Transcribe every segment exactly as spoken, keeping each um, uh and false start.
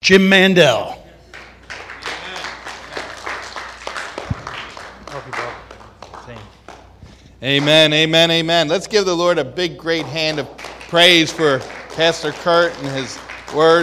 Jim Mandel. Amen, amen, amen. Let's give the Lord a big, great hand of praise for Pastor Kurt and his word.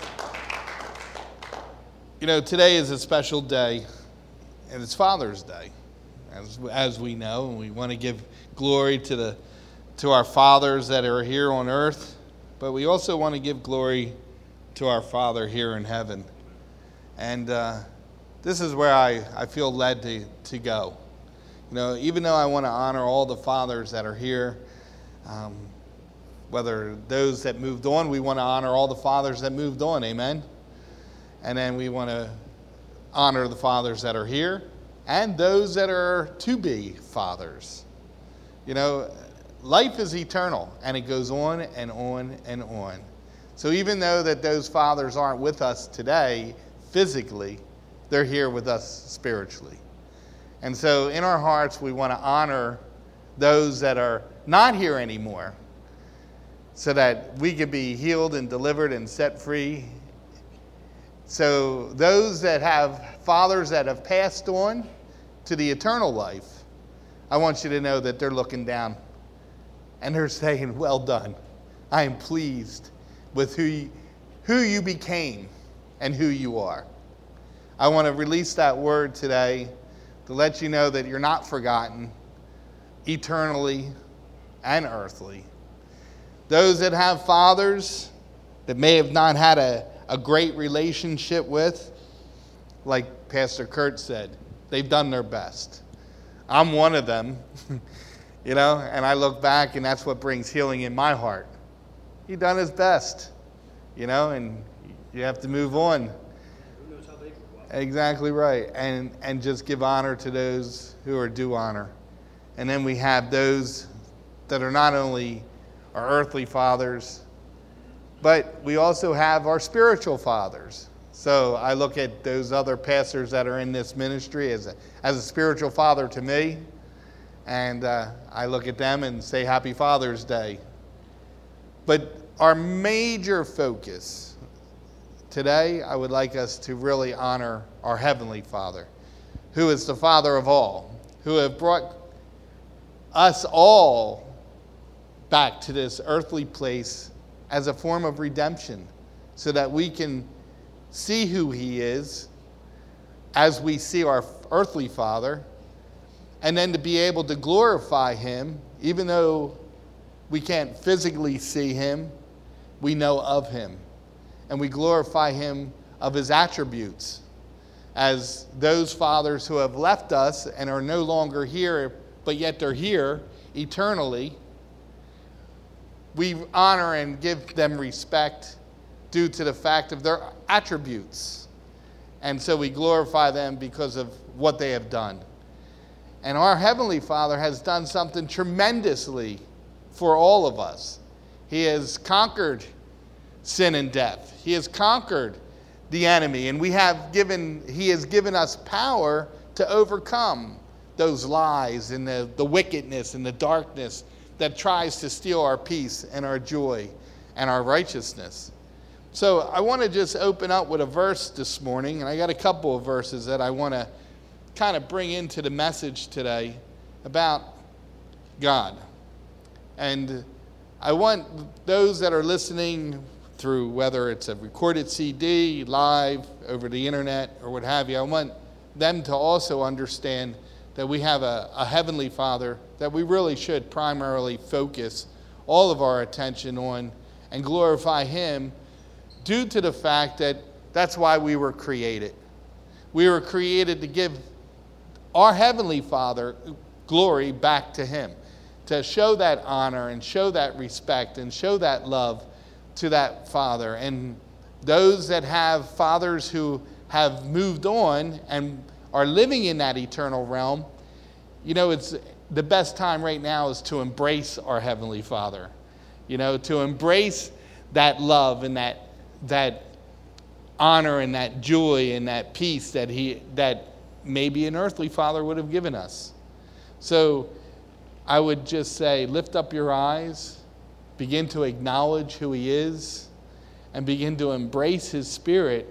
You know, today is a special day, and it's Father's Day, as as we know, and we want to give glory to the to our fathers that are here on earth, but we also want to give glory to our Father here in heaven. And uh, this is where I, I feel led to, to go. You know, even though I want to honor all the fathers that are here, um, whether those that moved on, we want to honor all the fathers that moved on, amen? And then we want to honor the fathers that are here and those that are to be fathers. You know, life is eternal, and it goes on and on and on. So even though that those fathers aren't with us today physically, they're here with us spiritually. And so in our hearts, we want to honor those that are not here anymore so that we can be healed and delivered and set free. So those that have fathers that have passed on to the eternal life, I want you to know that they're looking down and they're saying, well done. I am pleased with who you, who you became and who you are. I want to release that word today to let you know that you're not forgotten eternally and earthly. Those that have fathers that may have not had a, a great relationship with, like Pastor Kurt said, they've done their best. I'm one of them, you know, and I look back and that's what brings healing in my heart. He done his best, you know, and you have to move on. Exactly right. And and just give honor to those who are due honor. And then we have those that are not only our earthly fathers, but we also have our spiritual fathers. So I look at those other pastors that are in this ministry as a, as a spiritual father to me. And uh, I look at them and say Happy Father's Day. But our major focus today, I would like us to really honor our Heavenly Father, who is the Father of all, who have brought us all back to this earthly place as a form of redemption, so that we can see who He is as we see our earthly Father, and then to be able to glorify Him, even though we can't physically see Him, we know of Him. And we glorify Him of His attributes as those fathers who have left us and are no longer here, but yet they're here eternally. We honor and give them respect due to the fact of their attributes. And so we glorify them because of what they have done. And our Heavenly Father has done something tremendously for all of us. He has conquered sin and death. He has conquered the enemy, and we have given, He has given us power to overcome those lies and the, the wickedness and the darkness that tries to steal our peace and our joy and our righteousness. So I want to just open up with a verse this morning, and I got a couple of verses that I want to kind of bring into the message today about God. And I want those that are listening through whether it's a recorded C D, live, over the internet, or what have you, I want them to also understand that we have a, a Heavenly Father that we really should primarily focus all of our attention on and glorify Him, due to the fact that that's why we were created. We were created to give our Heavenly Father glory back to Him, to show that honor and show that respect and show that love to that Father. And those that have fathers who have moved on and are living in that eternal realm, you know, it's the best time right now is to embrace our Heavenly Father. You know, to embrace that love and that that honor and that joy and that peace that he that maybe an earthly father would have given us. So I would just say, lift up your eyes, begin to acknowledge who He is, and begin to embrace His Spirit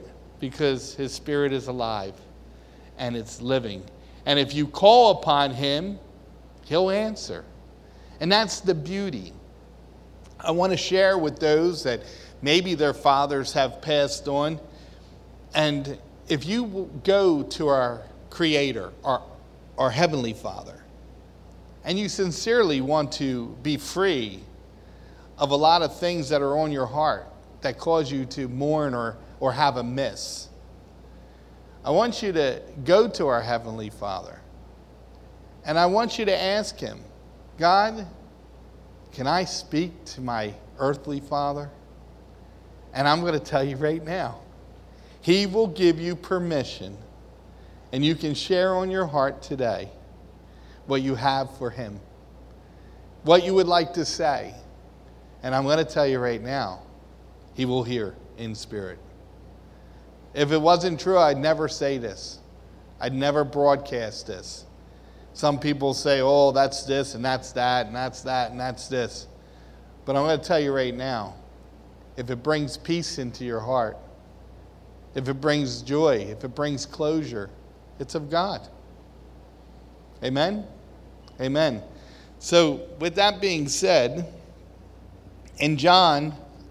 because his Spirit is alive and it's living. And if you call upon him, he'll answer. And that's the beauty. I want to share with those that maybe their fathers have passed on. And if you go to our Creator, our, our Heavenly Father, and you sincerely want to be free of a lot of things that are on your heart that cause you to mourn or, or have a miss, I want you to go to our Heavenly Father. And I want you to ask him, God, can I speak to my earthly father? And I'm going to tell you right now, he will give you permission, and you can share on your heart today what you have for him, what you would like to say. And I'm going to tell you right now, he will hear in spirit. If it wasn't true, I'd never say this. I'd never broadcast this. Some people say, oh, that's this, and that's that, and that's that, and that's this. But I'm going to tell you right now, if it brings peace into your heart, if it brings joy, if it brings closure, it's of God. Amen? Amen. So with that being said, in John,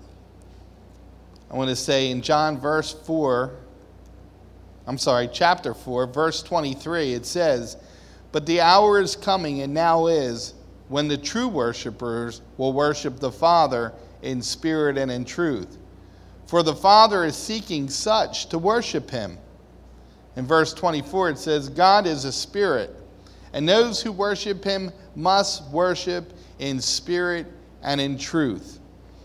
I want to say in John verse four, I'm sorry, chapter four, verse twenty-three, it says, but the hour is coming, and now is, when the true worshipers will worship the Father in spirit and in truth. For the Father is seeking such to worship him. In verse twenty-four it says, God is a spirit, and those who worship him must worship in spirit and in truth.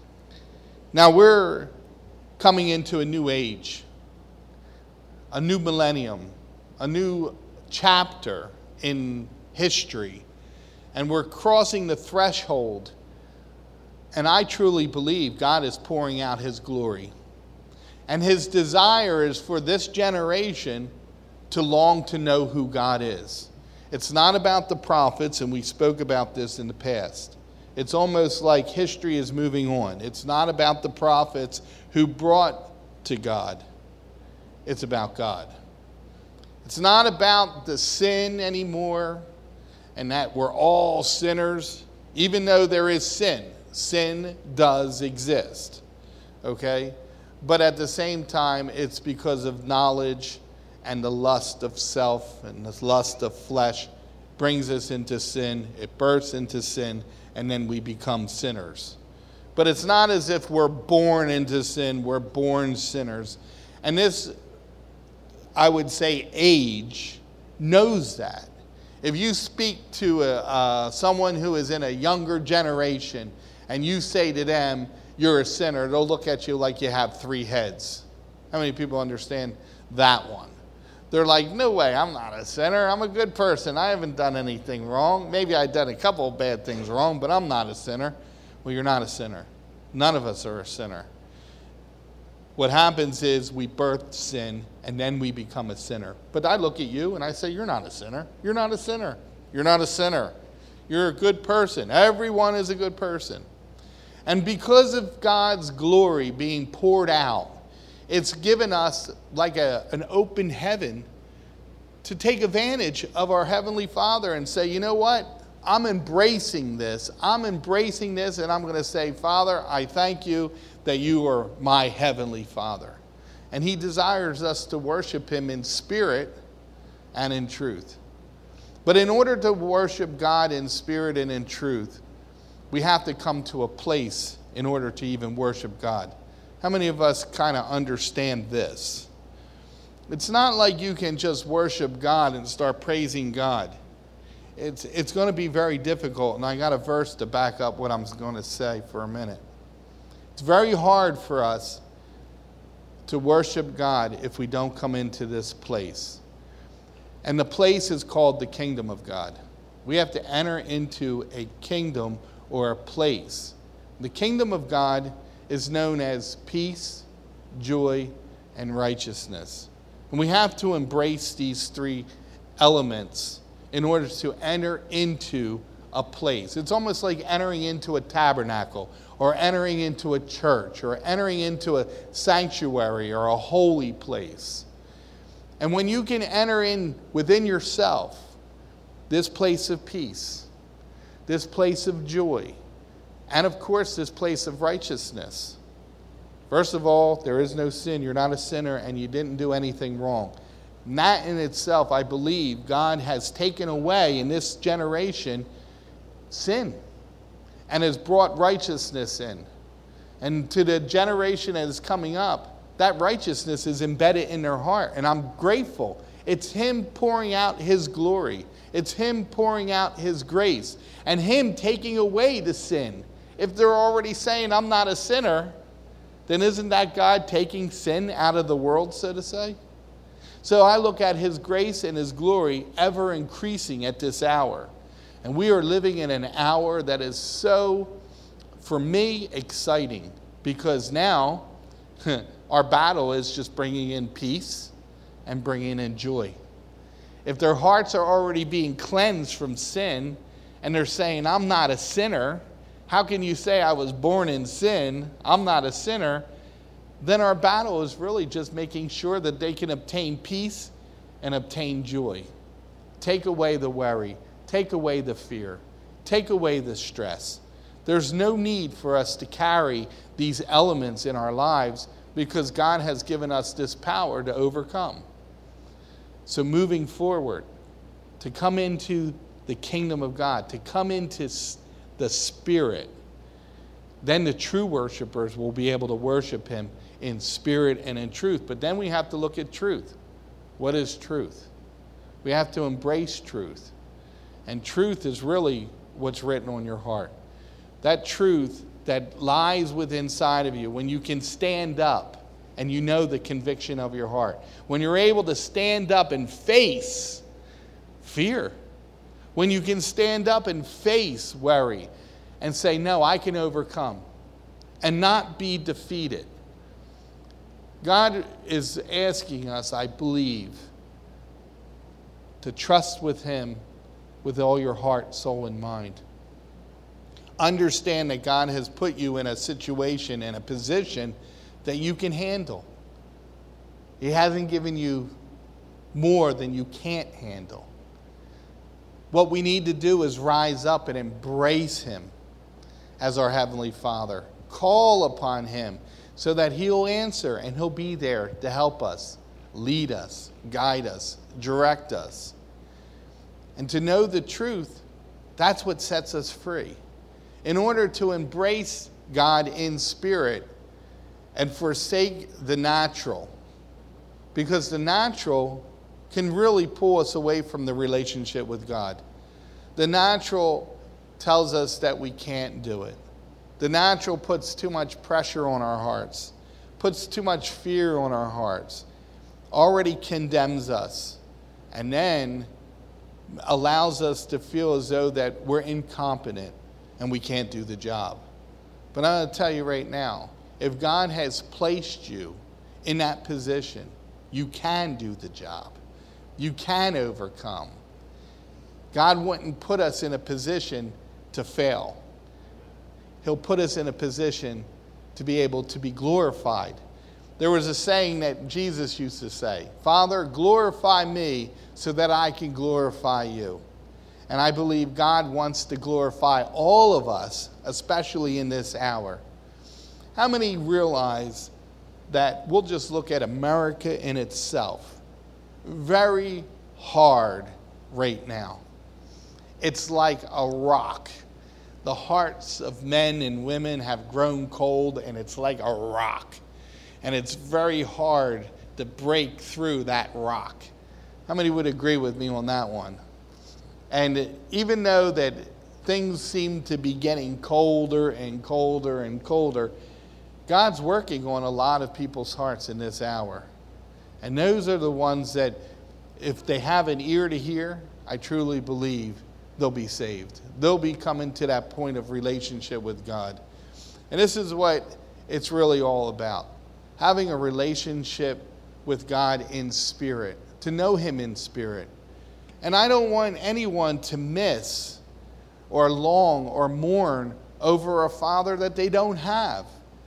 Now we're coming into a new age, a new millennium, a new chapter in history, and we're crossing the threshold, and I truly believe God is pouring out his glory, and his desire is for this generation to long to know who God is. It's not about the prophets, and we spoke about this in the past. It's almost like history is moving on. It's not about the prophets who brought to God. It's about God. It's not about the sin anymore and that we're all sinners. Even though there is sin, sin does exist, okay? But at the same time, it's because of knowledge and the lust of self and the lust of flesh brings us into sin. It bursts into sin, and then we become sinners. But it's not as if we're born into sin. We're born sinners. And this, I would say, age knows that. If you speak to a, uh, someone who is in a younger generation and you say to them, you're a sinner, they'll look at you like you have three heads. How many people understand that one? They're like, no way, I'm not a sinner. I'm a good person. I haven't done anything wrong. Maybe I've done a couple of bad things wrong, but I'm not a sinner. Well, you're not a sinner. None of us are a sinner. What happens is we birth sin, and then we become a sinner. But I look at you and I say, you're not a sinner. You're not a sinner. You're not a sinner. You're a good person. Everyone is a good person. And because of God's glory being poured out, it's given us like a, an open heaven to take advantage of our Heavenly Father and say, you know what? I'm embracing this. I'm embracing this, and I'm going to say, Father, I thank you that you are my Heavenly Father. And he desires us to worship him in spirit and in truth. But in order to worship God in spirit and in truth, we have to come to a place in order to even worship God. How many of us kind of understand this? It's not like you can just worship God and start praising God. It's, it's going to be very difficult, and I got a verse to back up what I'm going to say for a minute. It's very hard for us to worship God if we don't come into this place. And the place is called the kingdom of God. We have to enter into a kingdom or a place. The kingdom of God is known as peace, joy, and righteousness. And we have to embrace these three elements in order to enter into a place. It's almost like entering into a tabernacle or entering into a church or entering into a sanctuary or a holy place. And when you can enter in within yourself this place of peace, this place of joy, and of course this place of righteousness. First of all, there is no sin. You're not a sinner and you didn't do anything wrong. And that in itself, I believe, God has taken away in this generation sin and has brought righteousness in. And to the generation that is coming up, that righteousness is embedded in their heart. And I'm grateful. It's Him pouring out His glory. It's Him pouring out His grace. And Him taking away the sin. If they're already saying, I'm not a sinner, then isn't that God taking sin out of the world, so to say? So I look at His grace and His glory ever increasing at this hour. And we are living in an hour that is so, for me, exciting. Because now, our battle is just bringing in peace and bringing in joy. If their hearts are already being cleansed from sin and they're saying, I'm not a sinner, how can you say I was born in sin? I'm not a sinner. Then our battle is really just making sure that they can obtain peace and obtain joy. Take away the worry. Take away the fear. Take away the stress. There's no need for us to carry these elements in our lives because God has given us this power to overcome. So moving forward, to come into the kingdom of God, to come into the Spirit, then the true worshipers will be able to worship Him in spirit and in truth. But then we have to look at truth. What is truth? We have to embrace truth. And truth is really what's written on your heart. That truth that lies within inside of you, when you can stand up and you know the conviction of your heart. When you're able to stand up and face fear. When you can stand up and face worry and say, no, I can overcome and not be defeated. God is asking us, I believe, to trust with Him with all your heart, soul, and mind. Understand that God has put you in a situation, in a position that you can handle. He hasn't given you more than you can't handle. What we need to do is rise up and embrace Him as our Heavenly Father. Call upon Him so that He'll answer and He'll be there to help us, lead us, guide us, direct us. And to know the truth, that's what sets us free. In order to embrace God in spirit and forsake the natural, because the natural can really pull us away from the relationship with God. The natural tells us that we can't do it. The natural puts too much pressure on our hearts, puts too much fear on our hearts, already condemns us, and then allows us to feel as though that we're incompetent and we can't do the job. But I'm going to tell you right now, if God has placed you in that position, you can do the job. You can overcome. God wouldn't put us in a position to fail. He'll put us in a position to be able to be glorified. There was a saying that Jesus used to say, Father, glorify me so that I can glorify you. And I believe God wants to glorify all of us, especially in this hour. How many realize that we'll just look at America in itself? Very hard right now. It's like a rock. The hearts of men and women have grown cold, and it's like a rock. And it's very hard to break through that rock. How many would agree with me on that one? And even though that things seem to be getting colder and colder and colder, God's working on a lot of people's hearts in this hour. And those are the ones that, if they have an ear to hear, I truly believe they'll be saved. They'll be coming to that point of relationship with God. And this is what it's really all about. Having a relationship with God in spirit, to know Him in spirit. And I don't want anyone to miss or long or mourn over a father that they don't have.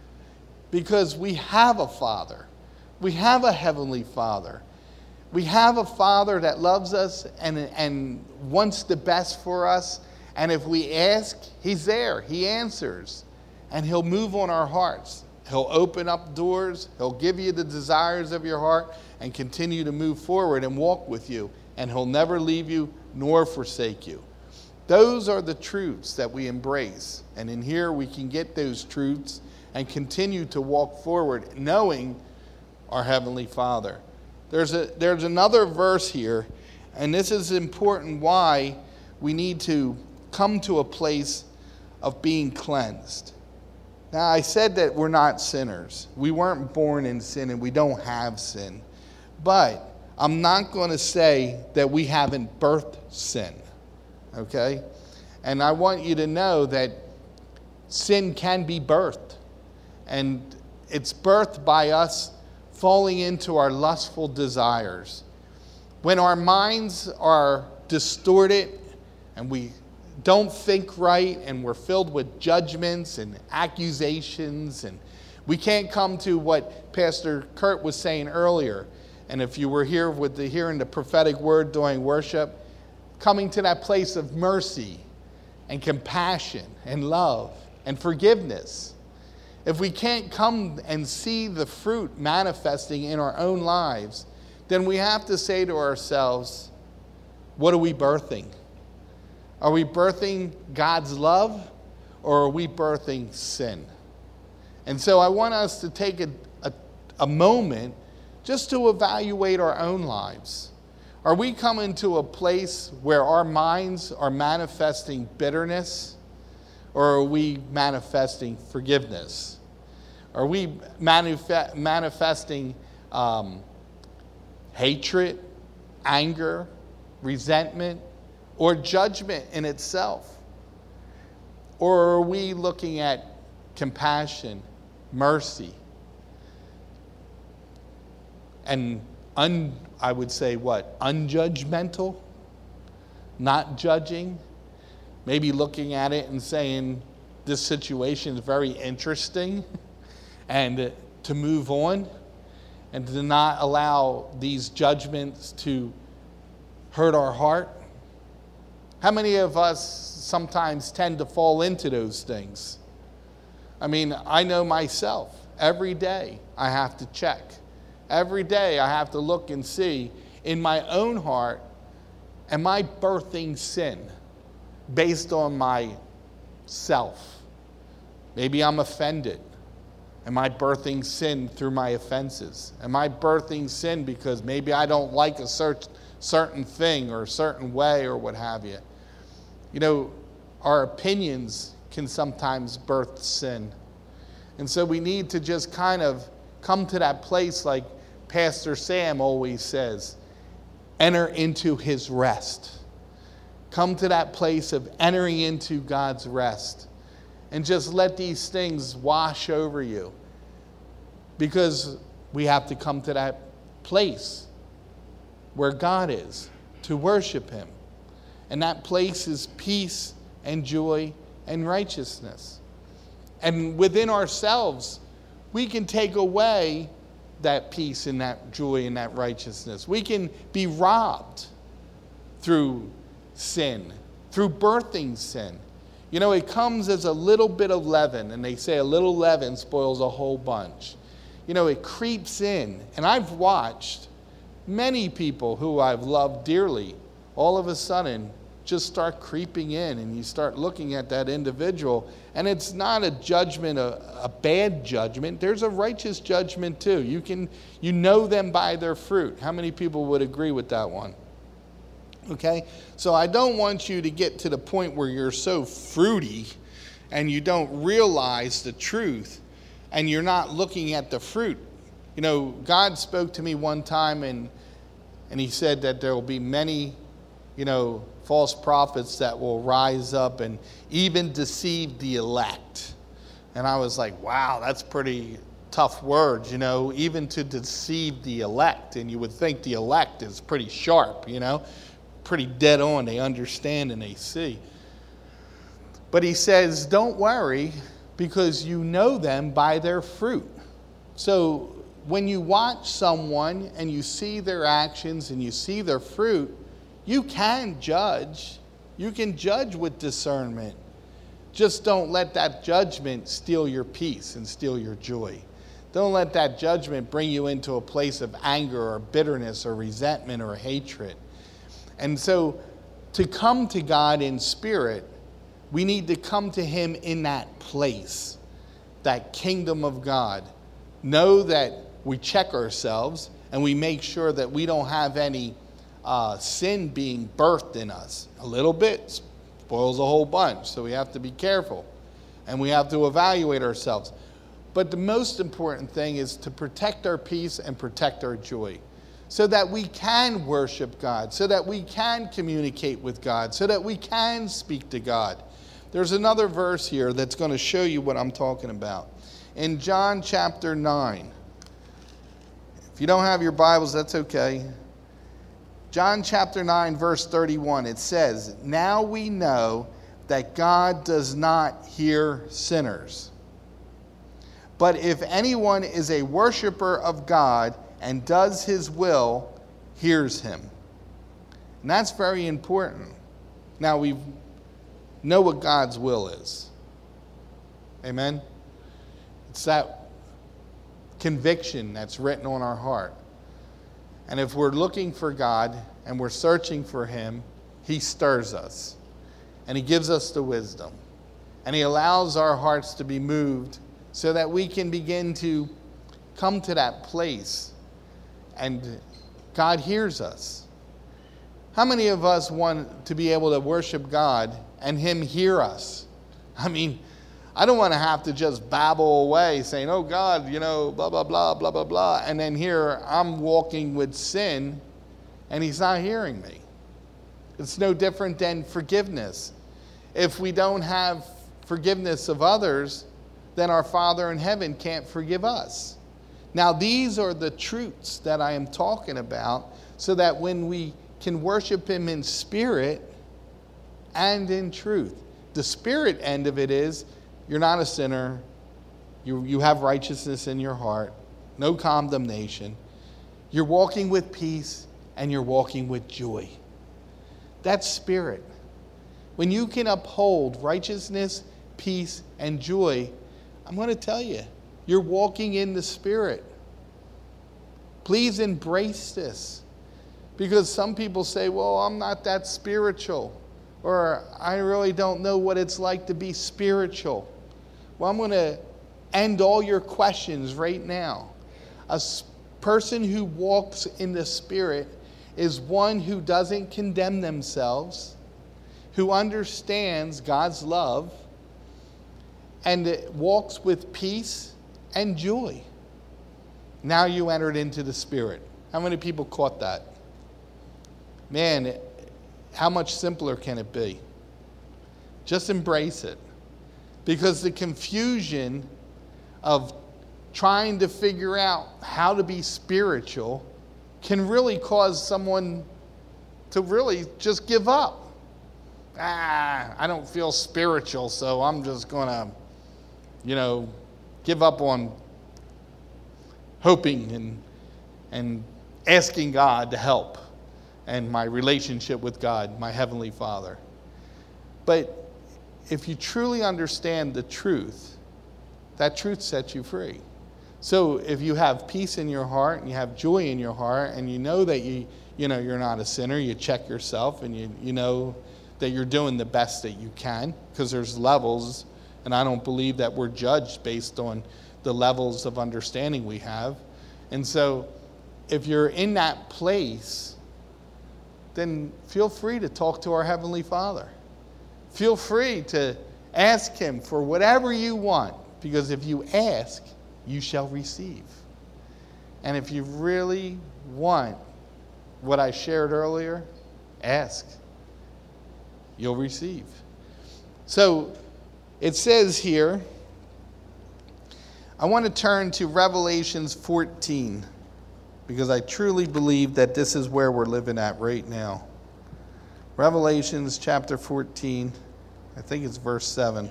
Because we have a Father. We have a Heavenly Father. We have a Father that loves us and, and wants the best for us. And if we ask, He's there. He answers. And He'll move on our hearts. He'll open up doors. He'll give you the desires of your heart and continue to move forward and walk with you. And He'll never leave you nor forsake you. Those are the truths that we embrace. And in here we can get those truths and continue to walk forward knowing our Heavenly Father. There's a there's another verse here, and this is important why we need to come to a place of being cleansed. Now, I said that we're not sinners. We weren't born in sin and we don't have sin. But I'm not going to say that we haven't birthed sin. Okay? And I want you to know that sin can be birthed. And it's birthed by us falling into our lustful desires. When our minds are distorted and we don't think right and we're filled with judgments and accusations, and we can't come to what Pastor Kurt was saying earlier. And if you were here with the hearing the prophetic word during worship, coming to that place of mercy and compassion and love and forgiveness. If we can't come and see the fruit manifesting in our own lives, then we have to say to ourselves, what are we birthing? Are we birthing God's love, or are we birthing sin? And so I want us to take a, a, a moment just to evaluate our own lives. Are we coming to a place where our minds are manifesting bitterness, or are we manifesting forgiveness? Are we manif- manifesting um, hatred, anger, resentment, or judgment in itself? Or are we looking at compassion, mercy, and un, I would say what? Unjudgmental? Not judging? Maybe looking at it and saying, this situation is very interesting, and to move on, and to not allow these judgments to hurt our heart. How many of us sometimes tend to fall into those things? I mean, I know myself. Every day I have to check. Every day I have to look and see in my own heart, am I birthing sin based on myself? Maybe I'm offended. Am I birthing sin through my offenses? Am I birthing sin because maybe I don't like a cert- certain thing or a certain way or what have you? You know, our opinions can sometimes birth sin. And so we need to just kind of come to that place like Pastor Sam always says, enter into his rest. Come to that place of entering into God's rest. And just let these things wash over you. Because we have to come to that place where God is, to worship Him. And that place is peace and joy and righteousness. And within ourselves, we can take away that peace and that joy and that righteousness. We can be robbed through sin, through birthing sin. You know, it comes as a little bit of leaven, and they say a little leaven spoils a whole bunch. You know, it creeps in. And I've watched many people who I've loved dearly all of a sudden just start creeping in, and you start looking at that individual, and it's not a judgment, a, a bad judgment. There's a righteous judgment too. You can, you know them by their fruit. How many people would agree with that one? Okay, so I don't want you to get to the point where you're so fruity and you don't realize the truth and you're not looking at the fruit. You know, God spoke to me one time, and and He said that there will be many, you know, false prophets that will rise up and even deceive the elect. And I was like, wow, that's pretty tough words, you know, even to deceive the elect. And you would think the elect is pretty sharp, you know, pretty dead on. They understand and they see. But he says, don't worry, because you know them by their fruit. So when you watch someone and you see their actions and you see their fruit, you can judge. You can judge with discernment. Just don't let that judgment steal your peace and steal your joy. Don't let that judgment bring you into a place of anger or bitterness or resentment or hatred. And so to come to God in spirit, we need to come to him in that place, that kingdom of God. Know that we check ourselves and we make sure that we don't have any uh, sin being birthed in us. A little bit spoils a whole bunch, so we have to be careful. And we have to evaluate ourselves. But the most important thing is to protect our peace and protect our joy, so that we can worship God, so that we can communicate with God, so that we can speak to God. There's another verse here that's going to show you what I'm talking about. In John chapter nine. If you don't have your Bibles, that's okay. John chapter nine, verse thirty-one, it says, now we know that God does not hear sinners. But if anyone is a worshiper of God and does his will, hears him. And that's very important. Now we know what God's will is. Amen? It's that conviction that's written on our heart. And if we're looking for God and we're searching for him, he stirs us. And he gives us the wisdom. And he allows our hearts to be moved so that we can begin to come to that place. And God hears us. How many of us want to be able to worship God and him hear us? I mean, I don't want to have to just babble away saying, oh God, you know, blah, blah, blah, blah, blah, blah. And then here I'm walking with sin and he's not hearing me. It's no different than forgiveness. If we don't have forgiveness of others, then our Father in heaven can't forgive us. Now, these are the truths that I am talking about, so that when we can worship him in spirit and in truth. The spirit end of it is, you're not a sinner. You, you have righteousness in your heart. No condemnation. You're walking with peace and you're walking with joy. That's spirit. When you can uphold righteousness, peace, and joy, I'm going to tell you, you're walking in the Spirit. Please embrace this. Because some people say, well, I'm not that spiritual. Or I really don't know what it's like to be spiritual. Well, I'm going to end all your questions right now. A person who walks in the Spirit is one who doesn't condemn themselves, who understands God's love, and walks with peace and joy. Now you entered into the Spirit. How many people caught that? Man, how much simpler can it be? Just embrace it. Because the confusion of trying to figure out how to be spiritual can really cause someone to really just give up. Ah, I don't feel spiritual, so I'm just going to, you know, give up on hoping and and asking God to help and my relationship with God, my Heavenly Father. But if you truly understand the truth, that truth sets you free. So if you have peace in your heart and you have joy in your heart and you know that you, you know, you're not a sinner, you check yourself and you, you know that you're doing the best that you can, because there's levels, and I don't believe that we're judged based on the levels of understanding we have. And so if you're in that place, then feel free to talk to our Heavenly Father. Feel free to ask him for whatever you want, because if you ask, you shall receive. And if you really want what I shared earlier, ask. You'll receive. So it says here, I want to turn to Revelations fourteen, because I truly believe that this is where we're living at right now. Revelations chapter fourteen. I think it's verse seven.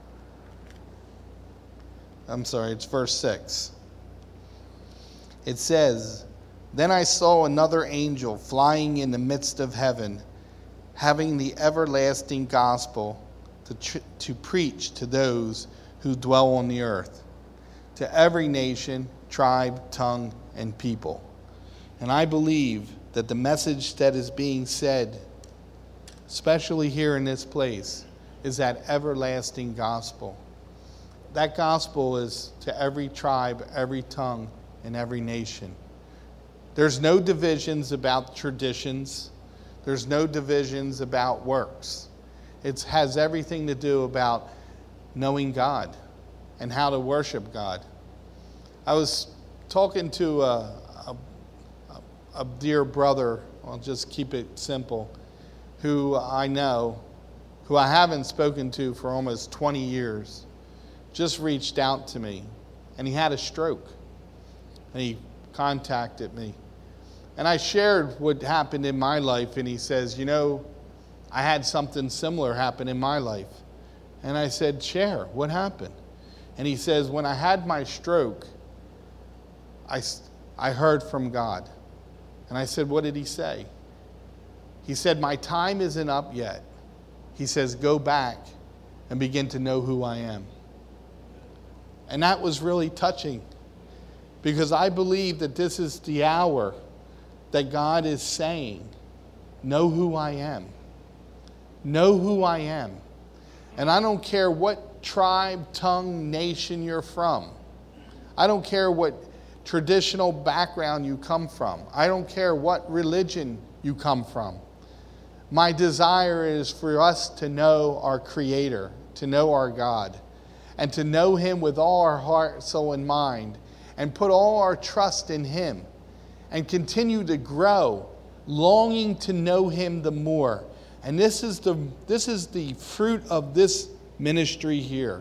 I'm sorry, it's verse six. It says, "Then I saw another angel flying in the midst of heaven, having the everlasting gospel to, tr- to preach to those who dwell on the earth, to every nation, tribe, tongue, and people." And I believe that the message that is being said, especially here in this place, is that everlasting gospel. That gospel is to every tribe, every tongue, and every nation. There's no divisions about traditions. There's no divisions about works. It has everything to do about knowing God and how to worship God. I was talking to a, a, a dear brother, I'll just keep it simple, who I know, who I haven't spoken to for almost twenty years, just reached out to me, and he had a stroke, and he contacted me. And I shared what happened in my life, and he says, you know, I had something similar happen in my life. And I said, share, what happened? And he says, when I had my stroke, I, I heard from God. And I said, what did he say? He said, my time isn't up yet. He says, go back and begin to know who I am. And that was really touching, because I believe that this is the hour that God is saying, know who I am. Know who I am. And I don't care what tribe, tongue, nation you're from. I don't care what traditional background you come from. I don't care what religion you come from. My desire is for us to know our Creator, to know our God, and to know Him with all our heart, soul, and mind, and put all our trust in Him, and continue to grow, longing to know Him the more. And this is the, this is the fruit of this ministry here.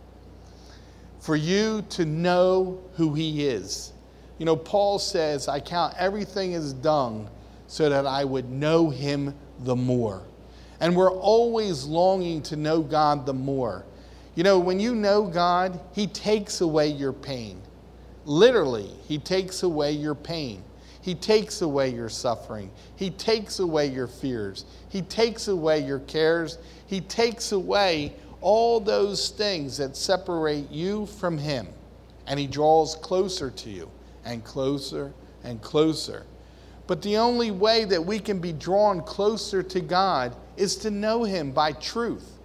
For you to know who He is. You know, Paul says, I count everything as dung so that I would know Him the more. And we're always longing to know God the more. You know, when you know God, He takes away your pain. Literally, He takes away your pain. He takes away your suffering. He takes away your fears. He takes away your cares. He takes away all those things that separate you from Him. And He draws closer to you and closer and closer. But the only way that we can be drawn closer to God is to know Him by truth.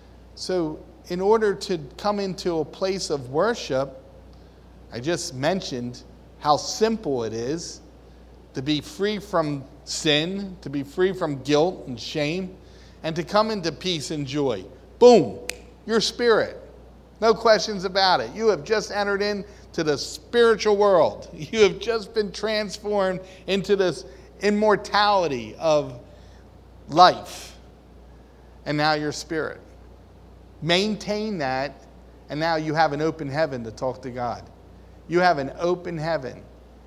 So in order to come into a place of worship, I just mentioned how simple it is to be free from sin, to be free from guilt and shame, and to come into peace and joy. Boom, your spirit. No questions about it. You have just entered into the spiritual world. You have just been transformed into this immortality of life. And now your spirit. Maintain that, and now you have an open heaven to talk to God. You have an open heaven.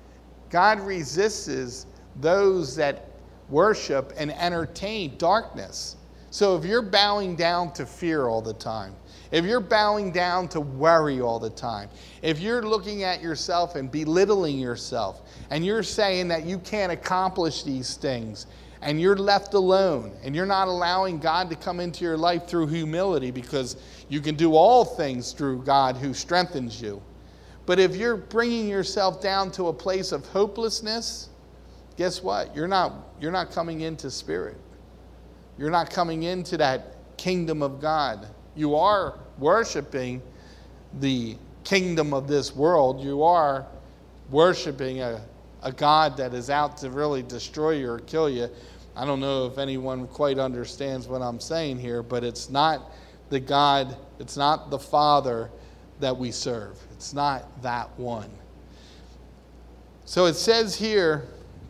God resists those that worship and entertain darkness. So if you're bowing down to fear all the time, if you're bowing down to worry all the time, if you're looking at yourself and belittling yourself, and you're saying that you can't accomplish these things, and you're left alone, and you're not allowing God to come into your life through humility, because you can do all things through God who strengthens you. But if you're bringing yourself down to a place of hopelessness, guess what? You're not, you're not coming into spirit. You're not coming into that kingdom of God. You are worshiping the kingdom of this world. You are worshiping a, a God that is out to really destroy you or kill you. I don't know if anyone quite understands what I'm saying here, but it's not the God, it's not the Father that we serve. It's not that one. So it says here,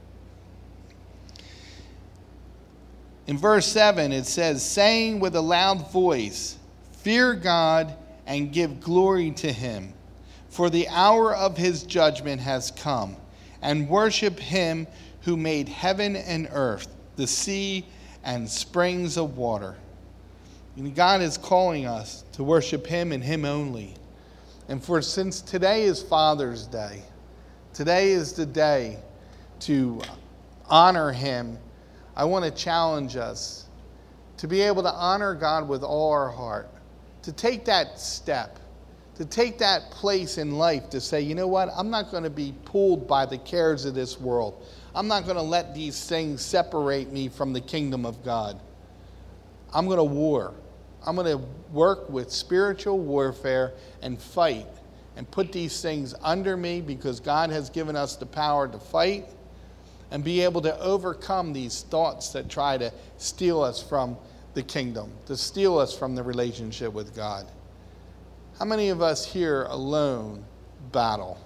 in verse seven, it says, saying with a loud voice, fear God and give glory to Him, for the hour of His judgment has come, and worship Him who made heaven and earth, the sea and springs of water. God is calling us to worship him and him only. And for since today is Father's Day, today is the day to honor him, I want to challenge us to be able to honor God with all our heart, to take that step, to take that place in life to say, you know what, I'm not going to be pulled by the cares of this world. I'm not going to let these things separate me from the kingdom of God. I'm going to war. I'm going to work with spiritual warfare and fight and put these things under me because God has given us the power to fight and be able to overcome these thoughts that try to steal us from the kingdom, to steal us from the relationship with God. How many of us here alone battle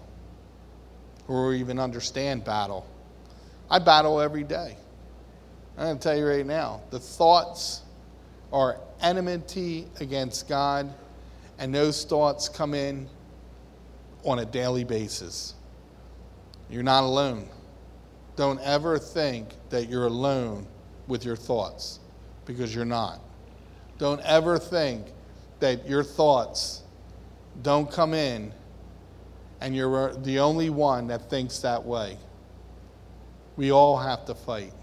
or even understand battle? I battle every day. I'm going to tell you right now, the thoughts are enmity against God, and those thoughts come in on a daily basis. You're not alone. Don't ever think that you're alone with your thoughts, because you're not. Don't ever think that your thoughts don't come in and you're the only one that thinks that way. We all have to fight.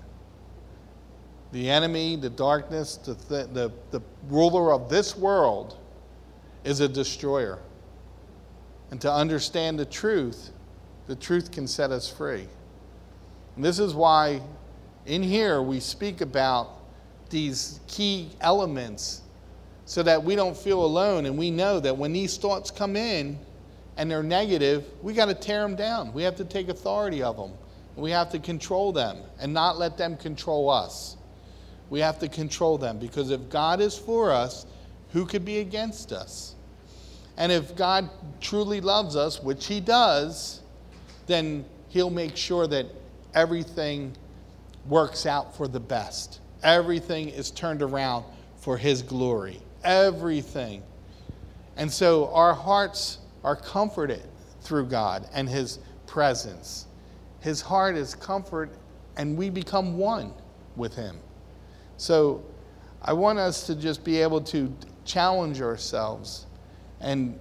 The enemy, the darkness, the, th- the, the ruler of this world is a destroyer. And to understand the truth, the truth can set us free. And this is why in here we speak about these key elements so that we don't feel alone, and we know that when these thoughts come in and they're negative, we got to tear them down. We have to take authority of them. We have to control them and not let them control us. We have to control them, because if God is for us, who could be against us? And if God truly loves us, which he does, then he'll make sure that everything works out for the best. Everything is turned around for his glory. Everything. And so our hearts are comforted through God and his presence. His heart is comfort, and we become one with him. So I want us to just be able to challenge ourselves. And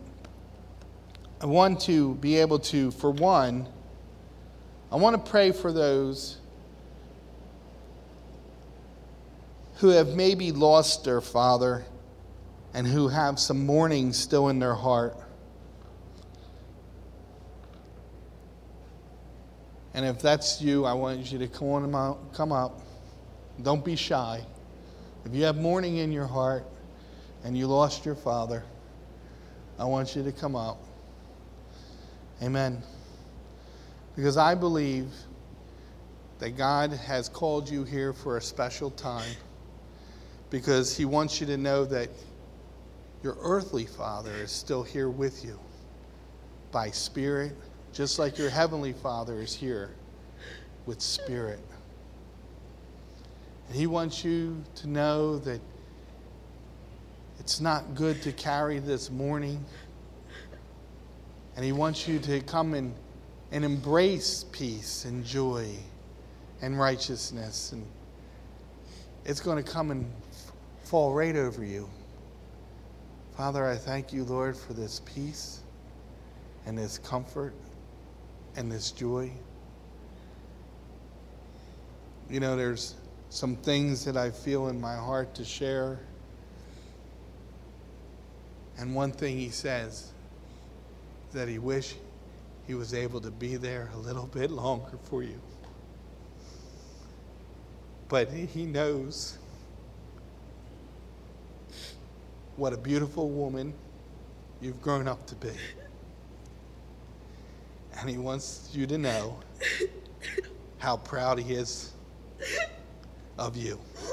I want to be able to, for one, I want to pray for those who have maybe lost their father and who have some mourning still in their heart. And if that's you, I want you to come on, come up. Don't be shy. If you have mourning in your heart and you lost your father, I want you to come up. Amen. Because I believe that God has called you here for a special time, because he wants you to know that your earthly father is still here with you by spirit, just like your heavenly Father is here with spirit. And he wants you to know that it's not good to carry this mourning. And he wants you to come and, and embrace peace and joy and righteousness. And it's going to come and fall right over you. Father, I thank you, Lord, for this peace and this comfort and this joy. You know, there's some things that I feel in my heart to share. And one thing he says is that he wished he was able to be there a little bit longer for you. But he knows what a beautiful woman you've grown up to be. And he wants you to know how proud he is of you.